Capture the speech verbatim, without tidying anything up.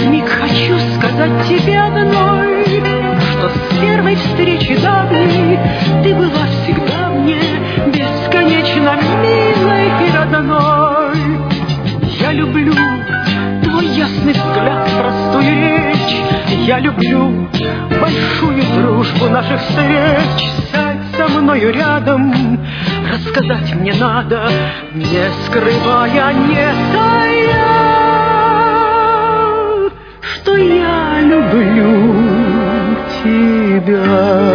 вмиг хочу сказать тебе одной, что с первой встречи давней ты была всегда мне бесконечно милой и родной. Я люблю твой ясный взгляд, простую речь. Я люблю большую дружбу наших встреч. Сядь со мною рядом, рассказать мне надо, не скрывая, не тая, что я люблю тебя.